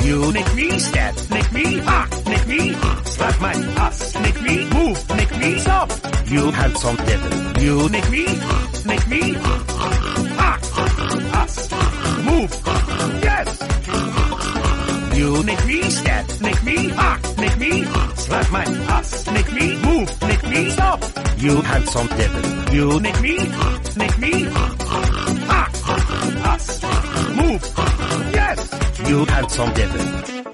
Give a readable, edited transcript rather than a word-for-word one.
You make me step, make me ha, make me slap my ass, make me move, make me stop. You handsome devil. You make me ha, ass, move, yes. You make me step, make me ha, make me slap my ass, make me move, make me stop. You handsome devil. You make me ha, ass, move, yes. You handsome devil.